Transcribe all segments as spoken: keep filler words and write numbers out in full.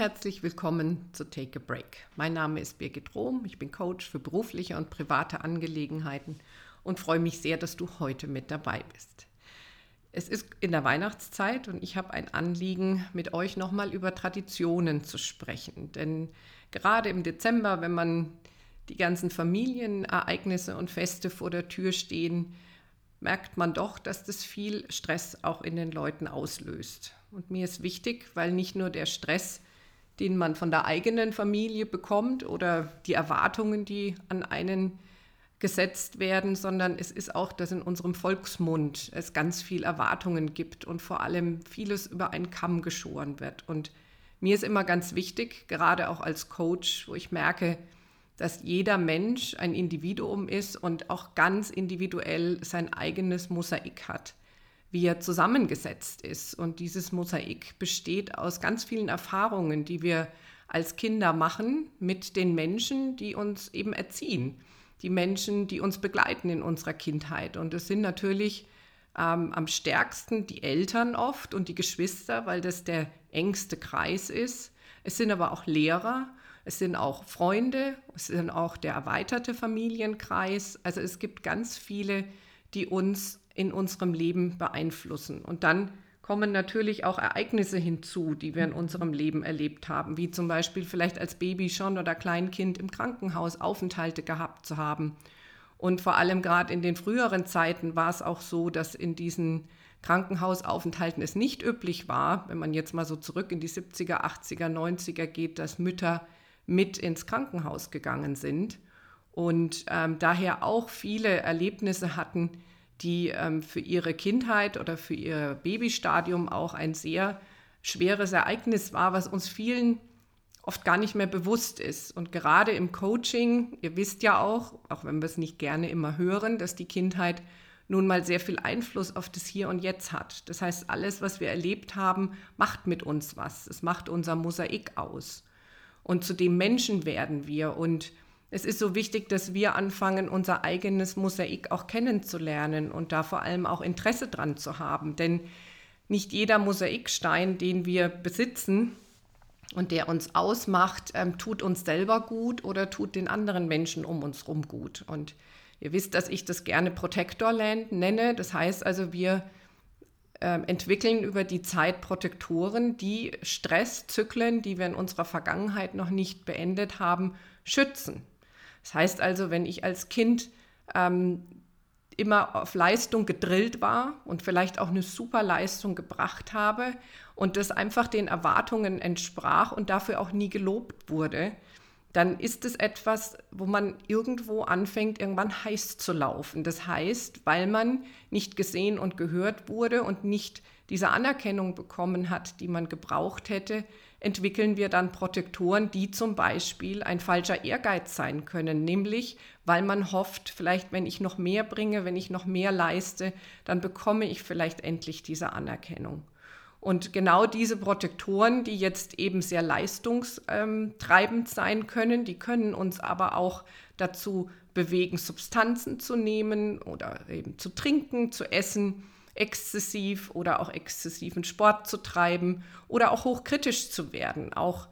herzlich willkommen zu Take a Break. Mein Name ist Birgit Rohm, ich bin Coach für berufliche und private Angelegenheiten und freue mich sehr, dass du heute mit dabei bist. Es ist in der Weihnachtszeit und ich habe ein Anliegen, mit euch nochmal über Traditionen zu sprechen. Denn gerade im Dezember, wenn man die ganzen Familienereignisse und Feste vor der Tür stehen, merkt man doch, dass das viel Stress auch in den Leuten auslöst. Und mir ist wichtig, weil nicht nur der Stress, den man von der eigenen Familie bekommt oder die Erwartungen, die an einen gesetzt werden, sondern es ist auch, dass in unserem Volksmund es ganz viel Erwartungen gibt und vor allem vieles über einen Kamm geschoren wird. Und mir ist immer ganz wichtig, gerade auch als Coach, wo ich merke, dass jeder Mensch ein Individuum ist und auch ganz individuell sein eigenes Mosaik hat, wie er zusammengesetzt ist. Und dieses Mosaik besteht aus ganz vielen Erfahrungen, die wir als Kinder machen mit den Menschen, die uns eben erziehen, die Menschen, die uns begleiten in unserer Kindheit. Und es sind natürlich ähm, am stärksten die Eltern oft und die Geschwister, weil das der engste Kreis ist. Es sind aber auch Lehrer. Es sind auch Freunde, es sind auch der erweiterte Familienkreis. Also es gibt ganz viele, die uns in unserem Leben beeinflussen. Und dann kommen natürlich auch Ereignisse hinzu, die wir in unserem Leben erlebt haben, wie zum Beispiel vielleicht als Baby schon oder Kleinkind im Krankenhaus Aufenthalte gehabt zu haben. Und vor allem gerade in den früheren Zeiten war es auch so, dass in diesen Krankenhausaufenthalten es nicht üblich war, wenn man jetzt mal so zurück in die siebziger, achtziger, neunziger geht, dass Mütter mit ins Krankenhaus gegangen sind und ähm, daher auch viele Erlebnisse hatten, die ähm, für ihre Kindheit oder für ihr Babystadium auch ein sehr schweres Ereignis war, was uns vielen oft gar nicht mehr bewusst ist. Und gerade im Coaching, ihr wisst ja auch, auch wenn wir es nicht gerne immer hören, dass die Kindheit nun mal sehr viel Einfluss auf das Hier und Jetzt hat. Das heißt, alles, was wir erlebt haben, macht mit uns was. Es macht unser Mosaik aus. Und zu dem Menschen werden wir. Und es ist so wichtig, dass wir anfangen, unser eigenes Mosaik auch kennenzulernen und da vor allem auch Interesse dran zu haben. Denn nicht jeder Mosaikstein, den wir besitzen und der uns ausmacht, ähm, tut uns selber gut oder tut den anderen Menschen um uns herum gut. Und ihr wisst, dass ich das gerne Protectorland nenne. Das heißt also, wir äh, entwickeln über die Zeit Protektoren, die Stresszyklen, die wir in unserer Vergangenheit noch nicht beendet haben, schützen. Das heißt also, wenn ich als Kind ähm, immer auf Leistung gedrillt war und vielleicht auch eine super Leistung gebracht habe und das einfach den Erwartungen entsprach und dafür auch nie gelobt wurde, dann ist es etwas, wo man irgendwo anfängt, irgendwann heiß zu laufen. Das heißt, weil man nicht gesehen und gehört wurde und nicht diese Anerkennung bekommen hat, die man gebraucht hätte, entwickeln wir dann Protektoren, die zum Beispiel ein falscher Ehrgeiz sein können, nämlich weil man hofft, vielleicht wenn ich noch mehr bringe, wenn ich noch mehr leiste, dann bekomme ich vielleicht endlich diese Anerkennung. Und genau diese Protektoren, die jetzt eben sehr leistungstreibend sein können, die können uns aber auch dazu bewegen, Substanzen zu nehmen oder eben zu trinken, zu essen, exzessiv oder auch exzessiven Sport zu treiben oder auch hochkritisch zu werden. Auch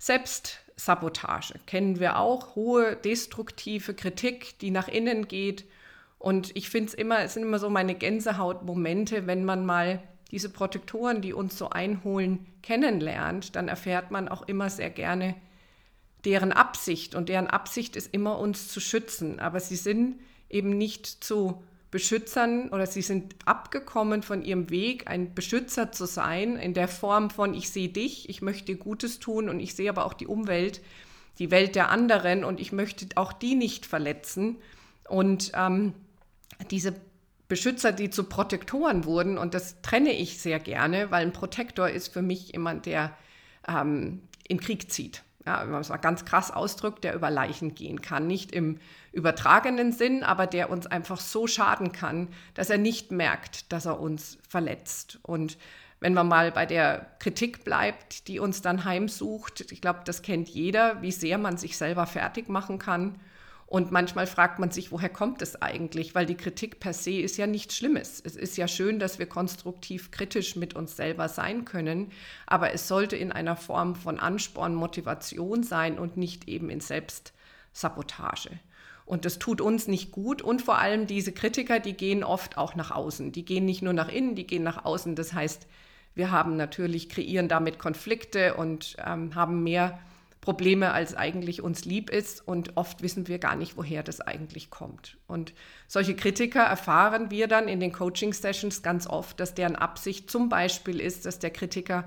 Selbstsabotage kennen wir auch, hohe destruktive Kritik, die nach innen geht. Und ich finde es immer, es sind immer so meine Gänsehautmomente, wenn man mal diese Protektoren, die uns so einholen, kennenlernt, dann erfährt man auch immer sehr gerne deren Absicht. Und deren Absicht ist immer, uns zu schützen. Aber sie sind eben nicht zu Beschützern oder sie sind abgekommen von ihrem Weg, ein Beschützer zu sein, in der Form von, ich sehe dich, ich möchte dir Gutes tun und ich sehe aber auch die Umwelt, die Welt der anderen und ich möchte auch die nicht verletzen. Und ähm, diese Beschützer, die zu Protektoren wurden, und das trenne ich sehr gerne, weil ein Protektor ist für mich jemand, der ähm, in Krieg zieht. Ja, wenn man es mal ganz krass ausdrückt, der über Leichen gehen kann. Nicht im übertragenen Sinn, aber der uns einfach so schaden kann, dass er nicht merkt, dass er uns verletzt. Und wenn man mal bei der Kritik bleibt, die uns dann heimsucht, ich glaube, das kennt jeder, wie sehr man sich selber fertig machen kann. Und manchmal fragt man sich, woher kommt es eigentlich? Weil die Kritik per se ist ja nichts Schlimmes. Es ist ja schön, dass wir konstruktiv kritisch mit uns selber sein können, aber es sollte in einer Form von Ansporn, Motivation sein und nicht eben in Selbstsabotage. Und das tut uns nicht gut. Und vor allem diese Kritiker, die gehen oft auch nach außen. Die gehen nicht nur nach innen, die gehen nach außen. Das heißt, wir haben natürlich, kreieren damit Konflikte und ähm, haben mehr Probleme, als eigentlich uns lieb ist. Und oft wissen wir gar nicht, woher das eigentlich kommt. Und solche Kritiker erfahren wir dann in den Coaching-Sessions ganz oft, dass deren Absicht zum Beispiel ist, dass der Kritiker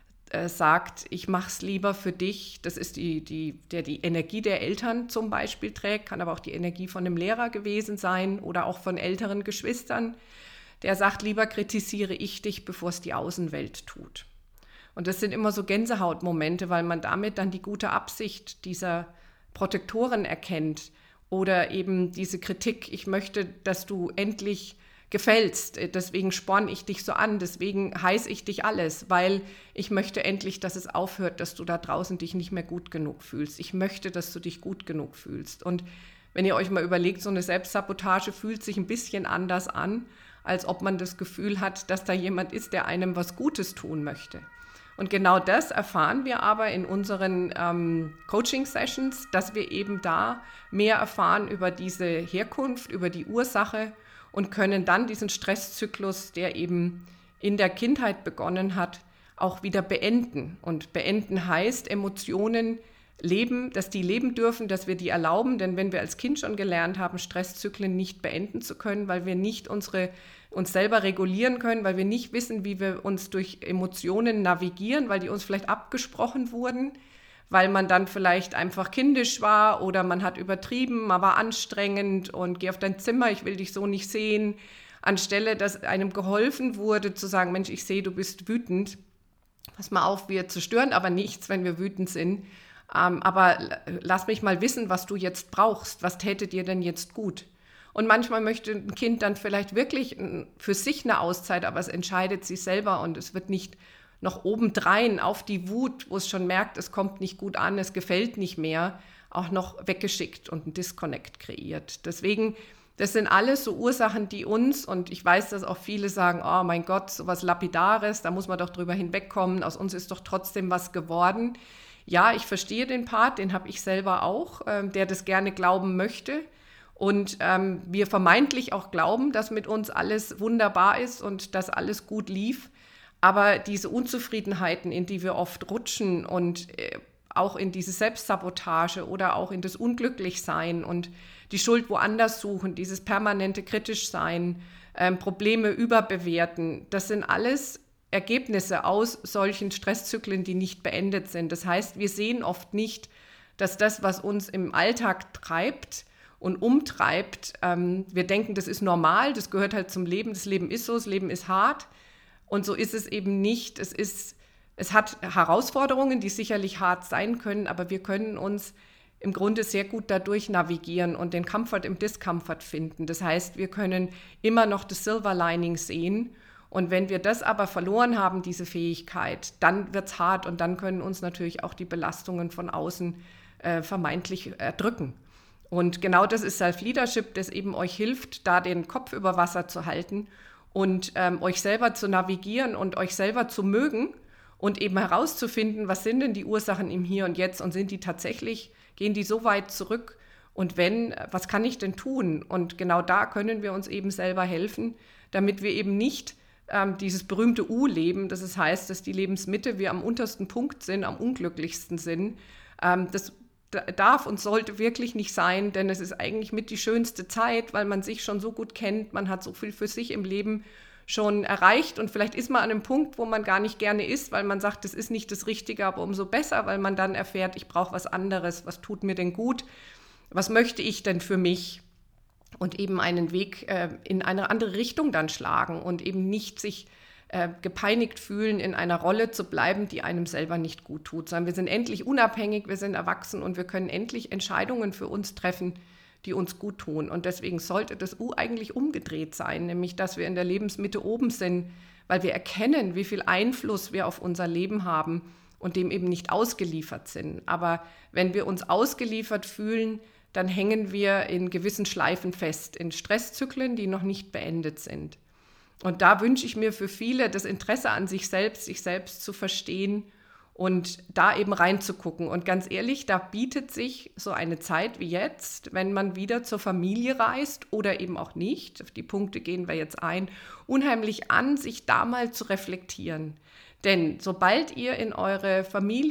sagt, ich mache es lieber für dich. Das ist die, die, der die Energie der Eltern zum Beispiel trägt, kann aber auch die Energie von einem Lehrer gewesen sein oder auch von älteren Geschwistern. Der sagt, lieber kritisiere ich dich, bevor es die Außenwelt tut. Und das sind immer so Gänsehautmomente, weil man damit dann die gute Absicht dieser Protektoren erkennt oder eben diese Kritik, ich möchte, dass du endlich gefällst, deswegen sporne ich dich so an, deswegen heiße ich dich alles, weil ich möchte endlich, dass es aufhört, dass du da draußen dich nicht mehr gut genug fühlst. Ich möchte, dass du dich gut genug fühlst. Und wenn ihr euch mal überlegt, so eine Selbstsabotage fühlt sich ein bisschen anders an, als ob man das Gefühl hat, dass da jemand ist, der einem was Gutes tun möchte. Und genau das erfahren wir aber in unseren ähm, Coaching-Sessions, dass wir eben da mehr erfahren über diese Herkunft, über die Ursache und können dann diesen Stresszyklus, der eben in der Kindheit begonnen hat, auch wieder beenden. Und beenden heißt, Emotionen leben, dass die leben dürfen, dass wir die erlauben. Denn wenn wir als Kind schon gelernt haben, Stresszyklen nicht beenden zu können, weil wir nicht unsere, uns selber regulieren können, weil wir nicht wissen, wie wir uns durch Emotionen navigieren, weil die uns vielleicht abgesprochen wurden, weil man dann vielleicht einfach kindisch war oder man hat übertrieben, man war anstrengend und geh auf dein Zimmer, ich will dich so nicht sehen, anstelle, dass einem geholfen wurde, zu sagen, Mensch, ich sehe, du bist wütend, pass mal auf, wir zerstören aber nichts, wenn wir wütend sind, ähm, aber lass mich mal wissen, was du jetzt brauchst, was täte dir denn jetzt gut? Und manchmal möchte ein Kind dann vielleicht wirklich für sich eine Auszeit, aber es entscheidet sich selber und es wird nicht noch obendrein auf die Wut, wo es schon merkt, es kommt nicht gut an, es gefällt nicht mehr, auch noch weggeschickt und einen Disconnect kreiert. Deswegen, das sind alles so Ursachen, die uns, und ich weiß, dass auch viele sagen, oh mein Gott, so was Lapidares, da muss man doch drüber hinwegkommen, aus uns ist doch trotzdem was geworden. Ja, ich verstehe den Part, den habe ich selber auch, äh, der das gerne glauben möchte. Und ähm, wir vermeintlich auch glauben, dass mit uns alles wunderbar ist und dass alles gut lief. Aber diese Unzufriedenheiten, in die wir oft rutschen und äh, auch in diese Selbstsabotage oder auch in das Unglücklichsein und die Schuld woanders suchen, dieses permanente Kritischsein, ähm, Probleme überbewerten, das sind alles Ergebnisse aus solchen Stresszyklen, die nicht beendet sind. Das heißt, wir sehen oft nicht, dass das, was uns im Alltag treibt und umtreibt, ähm, wir denken, das ist normal, das gehört halt zum Leben, das Leben ist so, das Leben ist hart. Und so ist es eben nicht. Es ist, es hat Herausforderungen, die sicherlich hart sein können, aber wir können uns im Grunde sehr gut dadurch navigieren und den Comfort im Discomfort finden. Das heißt, wir können immer noch das Silver Lining sehen. Und wenn wir das aber verloren haben, diese Fähigkeit, dann wird es hart und dann können uns natürlich auch die Belastungen von außen äh, vermeintlich erdrücken. Und genau das ist Self-Leadership, das eben euch hilft, da den Kopf über Wasser zu halten und ähm, euch selber zu navigieren und euch selber zu mögen und eben herauszufinden, was sind denn die Ursachen im Hier und Jetzt und sind die tatsächlich, gehen die so weit zurück und wenn, was kann ich denn tun? Und genau da können wir uns eben selber helfen, damit wir eben nicht ähm, dieses berühmte U-Leben, das heißt, dass die Lebensmitte wir am untersten Punkt sind, am unglücklichsten sind, ähm, das darf und sollte wirklich nicht sein, denn es ist eigentlich mit die schönste Zeit, weil man sich schon so gut kennt, man hat so viel für sich im Leben schon erreicht und vielleicht ist man an einem Punkt, wo man gar nicht gerne ist, weil man sagt, das ist nicht das Richtige, aber umso besser, weil man dann erfährt, ich brauche was anderes, was tut mir denn gut, was möchte ich denn für mich und eben einen Weg äh, in eine andere Richtung dann schlagen und eben nicht sich Äh, gepeinigt fühlen, in einer Rolle zu bleiben, die einem selber nicht gut tut, sondern wir sind endlich unabhängig, wir sind erwachsen und wir können endlich Entscheidungen für uns treffen, die uns gut tun. Und deswegen sollte das U eigentlich umgedreht sein, nämlich dass wir in der Lebensmitte oben sind, weil wir erkennen, wie viel Einfluss wir auf unser Leben haben und dem eben nicht ausgeliefert sind. Aber wenn wir uns ausgeliefert fühlen, dann hängen wir in gewissen Schleifen fest, in Stresszyklen, die noch nicht beendet sind. Und da wünsche ich mir für viele das Interesse an sich selbst, sich selbst zu verstehen und da eben reinzugucken. Und ganz ehrlich, da bietet sich so eine Zeit wie jetzt, wenn man wieder zur Familie reist oder eben auch nicht, auf die Punkte gehen wir jetzt ein, unheimlich an, sich da mal zu reflektieren. Denn sobald ihr in eure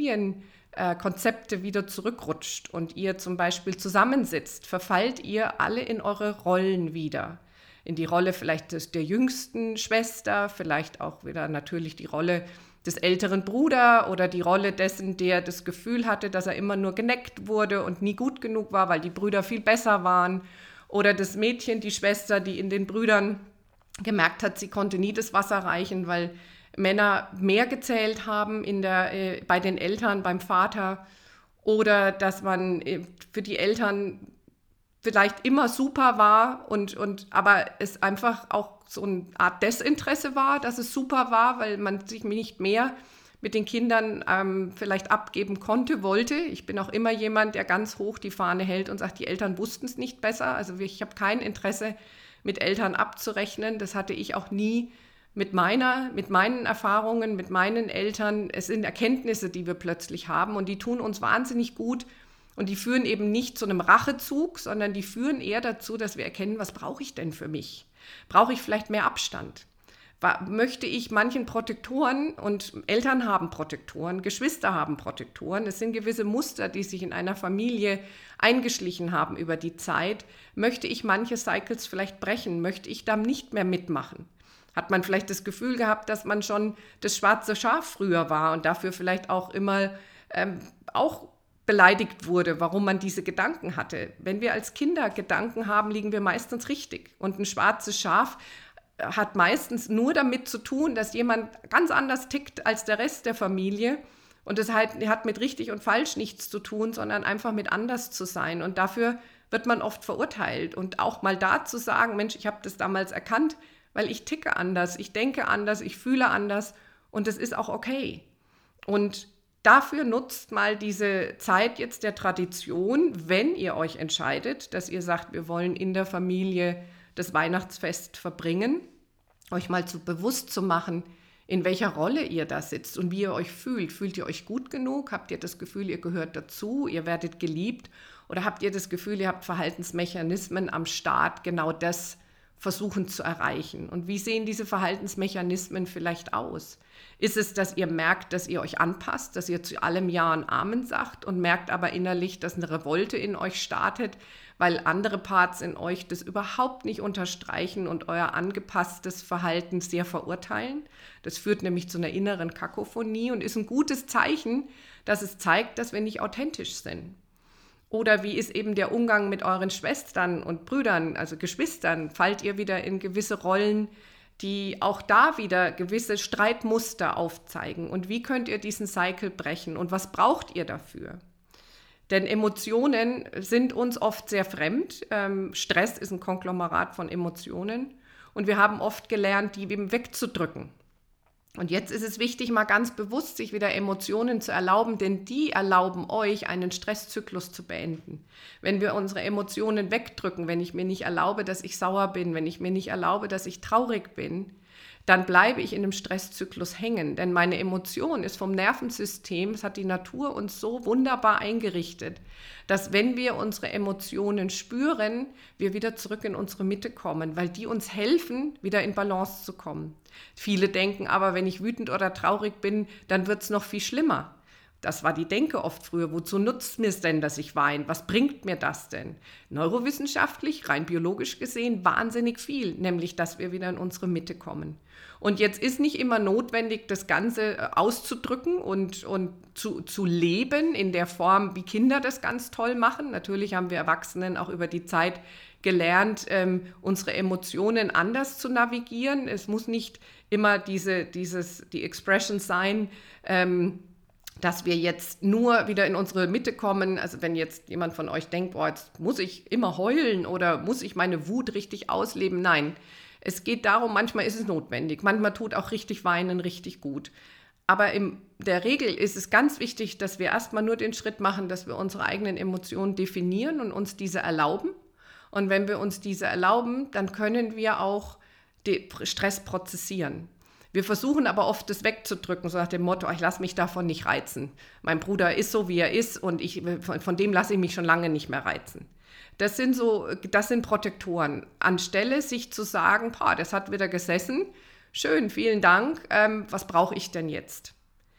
Familienkonzepte wieder zurückrutscht und ihr zum Beispiel zusammensitzt, verfallt ihr alle in eure Rollen wieder. In die Rolle vielleicht des, der jüngsten Schwester, vielleicht auch wieder natürlich die Rolle des älteren Bruders oder die Rolle dessen, der das Gefühl hatte, dass er immer nur geneckt wurde und nie gut genug war, weil die Brüder viel besser waren. Oder das Mädchen, die Schwester, die in den Brüdern gemerkt hat, sie konnte nie das Wasser reichen, weil Männer mehr gezählt haben in der, äh, bei den Eltern, beim Vater. Oder dass man äh, für die Eltern vielleicht immer super war und, und aber es einfach auch so eine Art Desinteresse war, dass es super war, weil man sich nicht mehr mit den Kindern ähm, vielleicht abgeben konnte, wollte. Ich bin auch immer jemand, der ganz hoch die Fahne hält und sagt, die Eltern wussten es nicht besser. Also ich habe kein Interesse, mit Eltern abzurechnen. Das hatte ich auch nie mit meiner, mit meinen Erfahrungen, mit meinen Eltern. Es sind Erkenntnisse, die wir plötzlich haben und die tun uns wahnsinnig gut. Und die führen eben nicht zu einem Rachezug, sondern die führen eher dazu, dass wir erkennen, was brauche ich denn für mich? Brauche ich vielleicht mehr Abstand? Möchte ich manchen Protektoren, und Eltern haben Protektoren, Geschwister haben Protektoren, es sind gewisse Muster, die sich in einer Familie eingeschlichen haben über die Zeit, möchte ich manche Cycles vielleicht brechen? Möchte ich da nicht mehr mitmachen? Hat man vielleicht das Gefühl gehabt, dass man schon das schwarze Schaf früher war und dafür vielleicht auch immer ähm, auch beleidigt wurde, warum man diese Gedanken hatte. Wenn wir als Kinder Gedanken haben, liegen wir meistens richtig. Und ein schwarzes Schaf hat meistens nur damit zu tun, dass jemand ganz anders tickt als der Rest der Familie. Und das halt, hat mit richtig und falsch nichts zu tun, sondern einfach mit anders zu sein. Und dafür wird man oft verurteilt. Und auch mal da zu sagen, Mensch, ich habe das damals erkannt, weil ich ticke anders, ich denke anders, ich fühle anders. Und das ist auch okay. Und dafür nutzt mal diese Zeit jetzt der Tradition, wenn ihr euch entscheidet, dass ihr sagt, wir wollen in der Familie das Weihnachtsfest verbringen, euch mal zu bewusst zu machen, in welcher Rolle ihr da sitzt und wie ihr euch fühlt. Fühlt ihr euch gut genug? Habt ihr das Gefühl, ihr gehört dazu, ihr werdet geliebt? Oder habt ihr das Gefühl, ihr habt Verhaltensmechanismen am Start, genau das versuchen zu erreichen? Und wie sehen diese Verhaltensmechanismen vielleicht aus? Ist es, dass ihr merkt, dass ihr euch anpasst, dass ihr zu allem Ja und Amen sagt und merkt aber innerlich, dass eine Revolte in euch startet, weil andere Parts in euch das überhaupt nicht unterstreichen und euer angepasstes Verhalten sehr verurteilen? Das führt nämlich zu einer inneren Kakophonie und ist ein gutes Zeichen, dass es zeigt, dass wir nicht authentisch sind. Oder wie ist eben der Umgang mit euren Schwestern und Brüdern, also Geschwistern? Fallt ihr wieder in gewisse Rollen, die auch da wieder gewisse Streitmuster aufzeigen? Und wie könnt ihr diesen Cycle brechen? Und was braucht ihr dafür? Denn Emotionen sind uns oft sehr fremd. Ähm, Stress ist ein Konglomerat von Emotionen. Und wir haben oft gelernt, die eben wegzudrücken. Und jetzt ist es wichtig, mal ganz bewusst sich wieder Emotionen zu erlauben, denn die erlauben euch, einen Stresszyklus zu beenden. Wenn wir unsere Emotionen wegdrücken, wenn ich mir nicht erlaube, dass ich sauer bin, wenn ich mir nicht erlaube, dass ich traurig bin, dann bleibe ich in einem Stresszyklus hängen. Denn meine Emotion ist vom Nervensystem, es hat die Natur uns so wunderbar eingerichtet, dass wenn wir unsere Emotionen spüren, wir wieder zurück in unsere Mitte kommen, weil die uns helfen, wieder in Balance zu kommen. Viele denken aber, wenn ich wütend oder traurig bin, dann wird es noch viel schlimmer. Das war die Denke oft früher. Wozu nutzt mir es denn, dass ich weine? Was bringt mir das denn? Neurowissenschaftlich, rein biologisch gesehen, wahnsinnig viel, nämlich, dass wir wieder in unsere Mitte kommen. Und jetzt ist nicht immer notwendig, das Ganze auszudrücken und, und zu, zu leben in der Form, wie Kinder das ganz toll machen. Natürlich haben wir Erwachsenen auch über die Zeit gelernt, ähm, unsere Emotionen anders zu navigieren. Es muss nicht immer diese, dieses, die Expression sein, ähm, dass wir jetzt nur wieder in unsere Mitte kommen. Also wenn jetzt jemand von euch denkt, boah, jetzt muss ich immer heulen oder muss ich meine Wut richtig ausleben. Nein, es geht darum, manchmal ist es notwendig. Manchmal tut auch richtig weinen richtig gut. aber in der Regel ist es ganz wichtig, dass wir erstmal nur den Schritt machen, dass wir unsere eigenen Emotionen definieren und uns diese erlauben. Und wenn wir uns diese erlauben, dann können wir auch den Stress prozessieren. Wir versuchen aber oft, das wegzudrücken, so nach dem Motto, ich lasse mich davon nicht reizen. Mein Bruder ist so, wie er ist und ich, von, von dem lasse ich mich schon lange nicht mehr reizen. Das sind so, das sind Protektoren. Anstelle sich zu sagen, boah, das hat wieder gesessen, schön, vielen Dank, ähm, was brauche ich denn jetzt?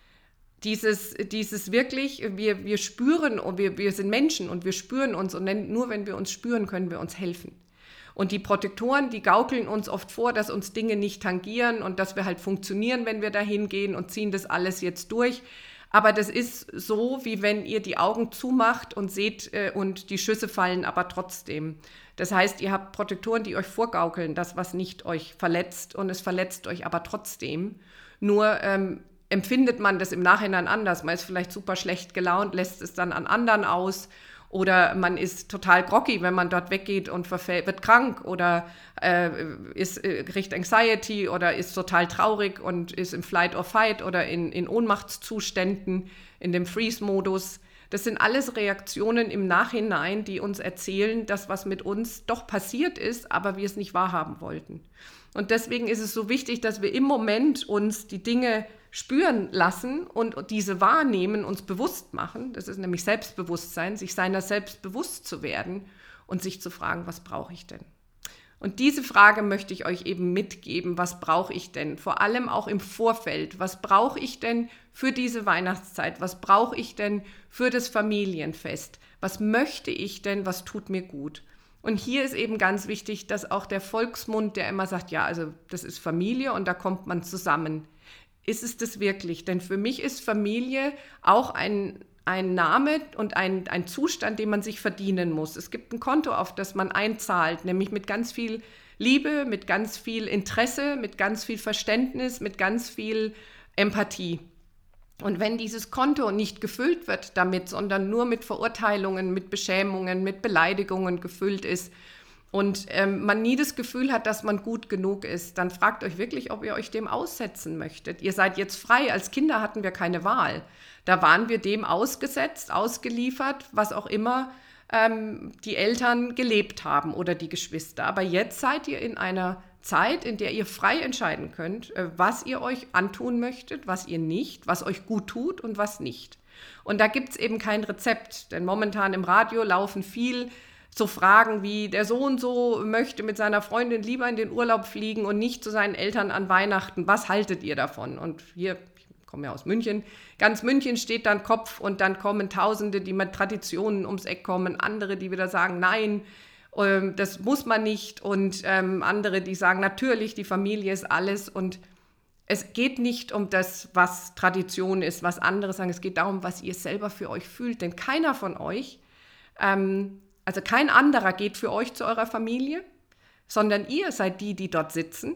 Dieses, dieses wirklich, wir, wir spüren, und wir, wir sind Menschen und wir spüren uns und nur wenn wir uns spüren, können wir uns helfen. Und die Protektoren, die gaukeln uns oft vor, dass uns Dinge nicht tangieren und dass wir halt funktionieren, wenn wir da hingehen und ziehen das alles jetzt durch. Aber das ist so, wie wenn ihr die Augen zumacht und seht äh, und die Schüsse fallen aber trotzdem. Das heißt, ihr habt Protektoren, die euch vorgaukeln, das, was nicht euch verletzt und es verletzt euch aber trotzdem. Nur ähm, empfindet man das im Nachhinein anders. Man ist vielleicht super schlecht gelaunt, lässt es dann an anderen aus. Oder man ist total groggy, wenn man dort weggeht und verfällt, wird krank oder äh, ist, äh, kriegt Anxiety oder ist total traurig und ist im Flight or Fight oder in, in Ohnmachtszuständen, in dem Freeze-Modus. Das sind alles Reaktionen im Nachhinein, die uns erzählen, dass was mit uns doch passiert ist, aber wir es nicht wahrhaben wollten. Und deswegen ist es so wichtig, dass wir im Moment uns die Dinge spüren lassen und diese wahrnehmen, uns bewusst machen. Das ist nämlich Selbstbewusstsein, sich seiner selbst bewusst zu werden und sich zu fragen, was brauche ich denn? Und diese Frage möchte ich euch eben mitgeben, was brauche ich denn? Vor allem auch im Vorfeld, was brauche ich denn für diese Weihnachtszeit? Was brauche ich denn für das Familienfest? Was möchte ich denn, was tut mir gut? Und hier ist eben ganz wichtig, dass auch der Volksmund, der immer sagt, ja, also das ist Familie und da kommt man zusammen. Ist es das wirklich? Denn für mich ist Familie auch ein, ein Name und ein, ein Zustand, den man sich verdienen muss. Es gibt ein Konto, auf das man einzahlt, nämlich mit ganz viel Liebe, mit ganz viel Interesse, mit ganz viel Verständnis, mit ganz viel Empathie. Und wenn dieses Konto nicht gefüllt wird damit, sondern nur mit Verurteilungen, mit Beschämungen, mit Beleidigungen gefüllt ist, und ähm, man nie das Gefühl hat, dass man gut genug ist, dann fragt euch wirklich, ob ihr euch dem aussetzen möchtet. Ihr seid jetzt frei. Als Kinder hatten wir keine Wahl. Da waren wir dem ausgesetzt, ausgeliefert, was auch immer ähm, die Eltern gelebt haben oder die Geschwister. Aber jetzt seid ihr in einer Zeit, in der ihr frei entscheiden könnt, äh, was ihr euch antun möchtet, was ihr nicht, was euch gut tut und was nicht. Und da gibt es eben kein Rezept, denn momentan im Radio laufen viel so Fragen wie, der so und so möchte mit seiner Freundin lieber in den Urlaub fliegen und nicht zu seinen Eltern an Weihnachten. Was haltet ihr davon? Und hier, ich komme ja aus München, ganz München steht dann Kopf und dann kommen Tausende, die mit Traditionen ums Eck kommen, andere, die wieder sagen, nein, ähm, das muss man nicht und ähm, andere, die sagen, natürlich, die Familie ist alles und es geht nicht um das, was Tradition ist, was andere sagen, es geht darum, was ihr selber für euch fühlt, denn keiner von euch ähm, Also kein anderer geht für euch zu eurer Familie, sondern ihr seid die, die dort sitzen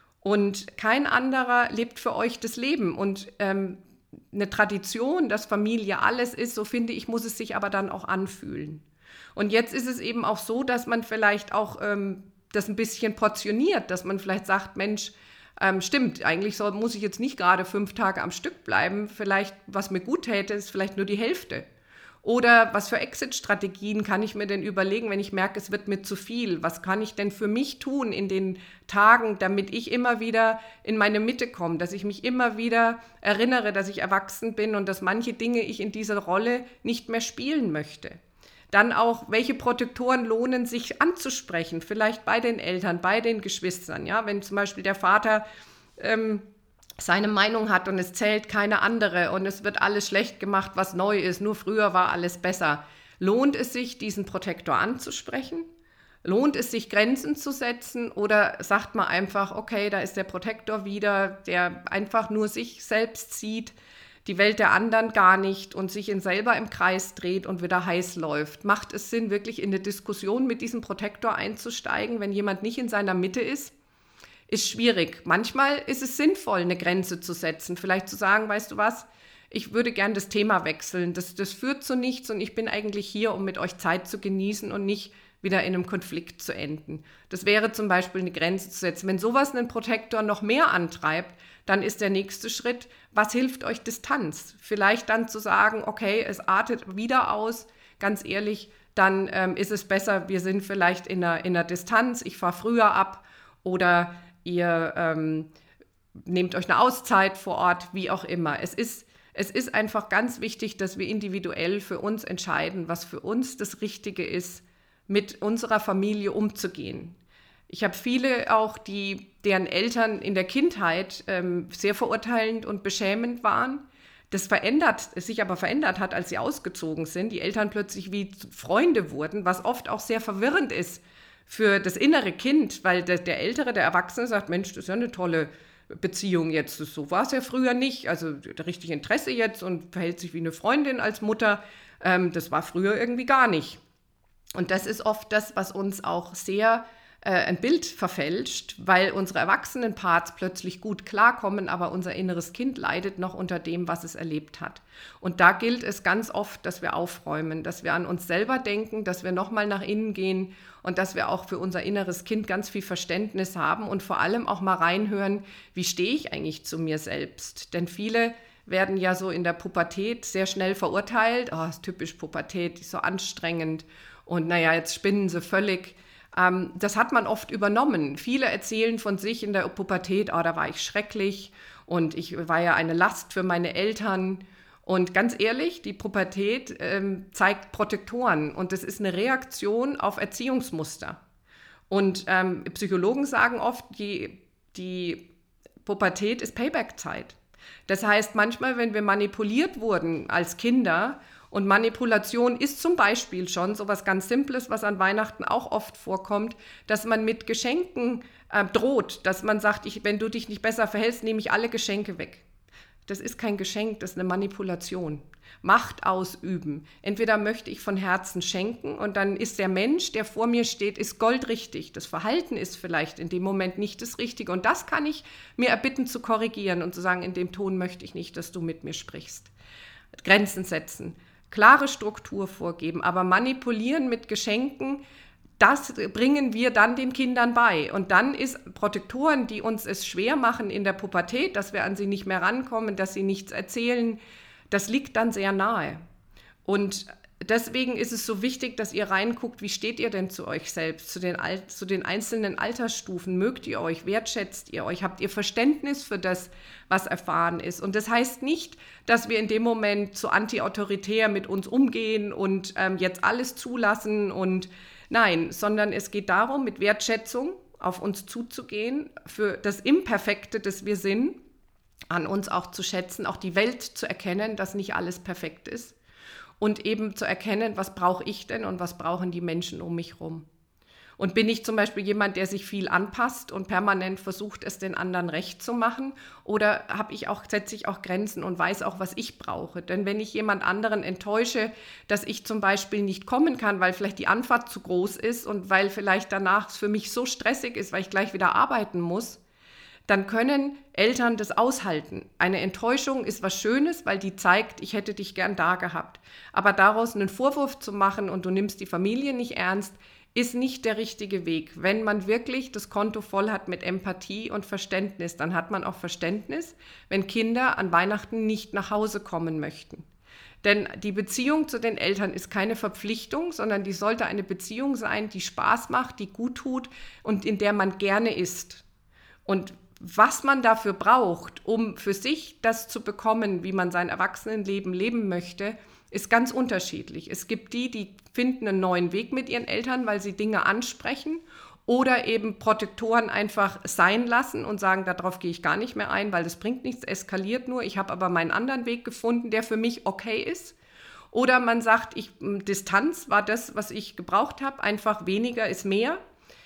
und kein anderer lebt für euch das Leben. Und ähm, eine Tradition, dass Familie alles ist, so finde ich, muss es sich aber dann auch anfühlen. Und jetzt ist es eben auch so, dass man vielleicht auch ähm, das ein bisschen portioniert, dass man vielleicht sagt, Mensch, ähm, stimmt, eigentlich soll, muss ich jetzt nicht gerade fünf Tage am Stück bleiben, vielleicht, was mir gut täte, ist vielleicht nur die Hälfte. Oder was für Exit-Strategien kann ich mir denn überlegen, wenn ich merke, es wird mir zu viel? Was kann ich denn für mich tun in den Tagen, damit ich immer wieder in meine Mitte komme, dass ich mich immer wieder erinnere, dass ich erwachsen bin und dass manche Dinge ich in dieser Rolle nicht mehr spielen möchte? Dann auch, welche Protektoren lohnen sich anzusprechen, vielleicht bei den Eltern, bei den Geschwistern. Ja? Wenn zum Beispiel der Vater ähm, seine Meinung hat und es zählt keine andere und es wird alles schlecht gemacht, was neu ist, nur früher war alles besser. Lohnt es sich, diesen Protektor anzusprechen? Lohnt es sich, Grenzen zu setzen oder sagt man einfach, okay, da ist der Protektor wieder, der einfach nur sich selbst sieht, die Welt der anderen gar nicht und sich in selber im Kreis dreht und wieder heiß läuft? Macht es Sinn, wirklich in eine Diskussion mit diesem Protektor einzusteigen, wenn jemand nicht in seiner Mitte ist? Ist schwierig. Manchmal ist es sinnvoll, eine Grenze zu setzen. Vielleicht zu sagen, weißt du was, ich würde gern das Thema wechseln. Das, das führt zu nichts und ich bin eigentlich hier, um mit euch Zeit zu genießen und nicht wieder in einem Konflikt zu enden. Das wäre zum Beispiel eine Grenze zu setzen. Wenn sowas einen Protektor noch mehr antreibt, dann ist der nächste Schritt, was hilft euch Distanz? Vielleicht dann zu sagen, okay, es artet wieder aus, ganz ehrlich, dann ähm, ist es besser, wir sind vielleicht in einer, in einer Distanz, ich fahre früher ab oder ihr ähm, nehmt euch eine Auszeit vor Ort, wie auch immer. Es ist, es ist einfach ganz wichtig, dass wir individuell für uns entscheiden, was für uns das Richtige ist, mit unserer Familie umzugehen. Ich habe viele auch, die, deren Eltern in der Kindheit ähm, sehr verurteilend und beschämend waren. Das verändert, es sich aber verändert hat, als sie ausgezogen sind, die Eltern plötzlich wie Freunde wurden, was oft auch sehr verwirrend ist für das innere Kind, weil der, der Ältere, der Erwachsene sagt, Mensch, das ist ja eine tolle Beziehung jetzt, so war es ja früher nicht, also richtig Interesse jetzt und verhält sich wie eine Freundin als Mutter, ähm, das war früher irgendwie gar nicht. Und das ist oft das, was uns auch sehr äh, ein Bild verfälscht, weil unsere erwachsenen Parts plötzlich gut klarkommen, aber unser inneres Kind leidet noch unter dem, was es erlebt hat. Und da gilt es ganz oft, dass wir aufräumen, dass wir an uns selber denken, dass wir nochmal nach innen gehen und dass wir auch für unser inneres Kind ganz viel Verständnis haben und vor allem auch mal reinhören, wie stehe ich eigentlich zu mir selbst? Denn viele werden ja so in der Pubertät sehr schnell verurteilt. Oh, ist typisch Pubertät, ist so anstrengend. Und naja, jetzt spinnen sie völlig. Ähm, das hat man oft übernommen. Viele erzählen von sich in der Pubertät, oh, da war ich schrecklich und ich war ja eine Last für meine Eltern. Und ganz ehrlich, die Pubertät ähm, zeigt Protektoren und das ist eine Reaktion auf Erziehungsmuster. Und ähm, Psychologen sagen oft, die, die Pubertät ist Payback-Zeit. Das heißt, manchmal, wenn wir manipuliert wurden als Kinder, und Manipulation ist zum Beispiel schon so was ganz Simples, was an Weihnachten auch oft vorkommt, dass man mit Geschenken äh, droht, dass man sagt, ich, wenn du dich nicht besser verhältst, nehme ich alle Geschenke weg. Das ist kein Geschenk, das ist eine Manipulation. Macht ausüben. Entweder möchte ich von Herzen schenken und dann ist der Mensch, der vor mir steht, ist goldrichtig. Das Verhalten ist vielleicht in dem Moment nicht das Richtige und das kann ich mir erbitten zu korrigieren und zu sagen, in dem Ton möchte ich nicht, dass du mit mir sprichst. Grenzen setzen. Klare Struktur vorgeben, aber manipulieren mit Geschenken, das bringen wir dann den Kindern bei. Und dann ist Protektoren, die uns es schwer machen in der Pubertät, dass wir an sie nicht mehr rankommen, dass sie nichts erzählen, das liegt dann sehr nahe. Und deswegen ist es so wichtig, dass ihr reinguckt, wie steht ihr denn zu euch selbst, zu den, Al- zu den einzelnen Altersstufen? Mögt ihr euch, wertschätzt ihr euch, habt ihr Verständnis für das, was erfahren ist? Und das heißt nicht, dass wir in dem Moment zu anti-autoritär mit uns umgehen und ähm, jetzt alles zulassen und nein, sondern es geht darum, mit Wertschätzung auf uns zuzugehen, für das Imperfekte, das wir sind, an uns auch zu schätzen, auch die Welt zu erkennen, dass nicht alles perfekt ist. Und eben zu erkennen, was brauche ich denn und was brauchen die Menschen um mich herum. Und bin ich zum Beispiel jemand, der sich viel anpasst und permanent versucht, es den anderen recht zu machen? Oder habe ich auch, setze ich auch Grenzen und weiß auch, was ich brauche? Denn wenn ich jemand anderen enttäusche, dass ich zum Beispiel nicht kommen kann, weil vielleicht die Anfahrt zu groß ist und weil vielleicht danach es für mich so stressig ist, weil ich gleich wieder arbeiten muss, dann können Eltern das aushalten. Eine Enttäuschung ist was Schönes, weil die zeigt, ich hätte dich gern da gehabt. Aber daraus einen Vorwurf zu machen und du nimmst die Familie nicht ernst, ist nicht der richtige Weg. Wenn man wirklich das Konto voll hat mit Empathie und Verständnis, dann hat man auch Verständnis, wenn Kinder an Weihnachten nicht nach Hause kommen möchten. Denn die Beziehung zu den Eltern ist keine Verpflichtung, sondern die sollte eine Beziehung sein, die Spaß macht, die gut tut und in der man gerne ist. Und was man dafür braucht, um für sich das zu bekommen, wie man sein Erwachsenenleben leben möchte, ist ganz unterschiedlich. Es gibt die, die finden einen neuen Weg mit ihren Eltern, weil sie Dinge ansprechen oder eben Protektoren einfach sein lassen und sagen, darauf gehe ich gar nicht mehr ein, weil das bringt nichts, eskaliert nur. Ich habe aber meinen anderen Weg gefunden, der für mich okay ist. Oder man sagt, ich, Distanz war das, was ich gebraucht habe, einfach weniger ist mehr.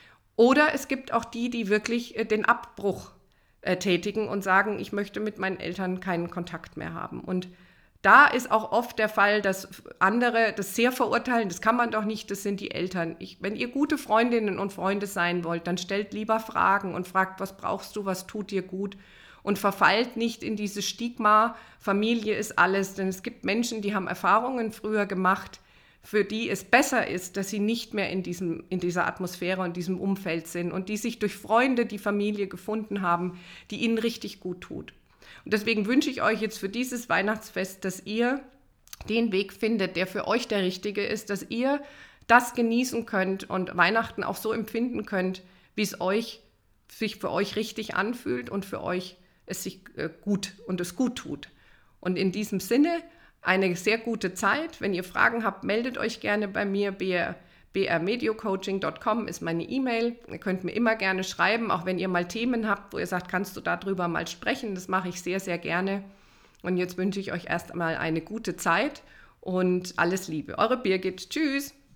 Oder es gibt auch die, die wirklich den Abbruch tätigen und sagen, ich möchte mit meinen Eltern keinen Kontakt mehr haben. Und da ist auch oft der Fall, dass andere das sehr verurteilen, das kann man doch nicht, das sind die Eltern. Ich, wenn ihr gute Freundinnen und Freunde sein wollt, dann stellt lieber Fragen und fragt, was brauchst du, was tut dir gut und verfallt nicht in dieses Stigma, Familie ist alles, denn es gibt Menschen, die haben Erfahrungen früher gemacht, für die es besser ist, dass sie nicht mehr in, diesem, in dieser Atmosphäre und diesem Umfeld sind und die sich durch Freunde, die Familie gefunden haben, die ihnen richtig gut tut. Und deswegen wünsche ich euch jetzt für dieses Weihnachtsfest, dass ihr den Weg findet, der für euch der richtige ist, dass ihr das genießen könnt und Weihnachten auch so empfinden könnt, wie es euch, sich für euch richtig anfühlt und für euch es sich äh, gut und es gut tut. Und in diesem Sinne eine sehr gute Zeit. Wenn ihr Fragen habt, meldet euch gerne bei mir. b r medio coaching punkt com ist meine E-Mail. Ihr könnt mir immer gerne schreiben, auch wenn ihr mal Themen habt, wo ihr sagt, kannst du darüber mal sprechen. Das mache ich sehr, sehr gerne. Und jetzt wünsche ich euch erst einmal eine gute Zeit und alles Liebe. Eure Birgit. Tschüss.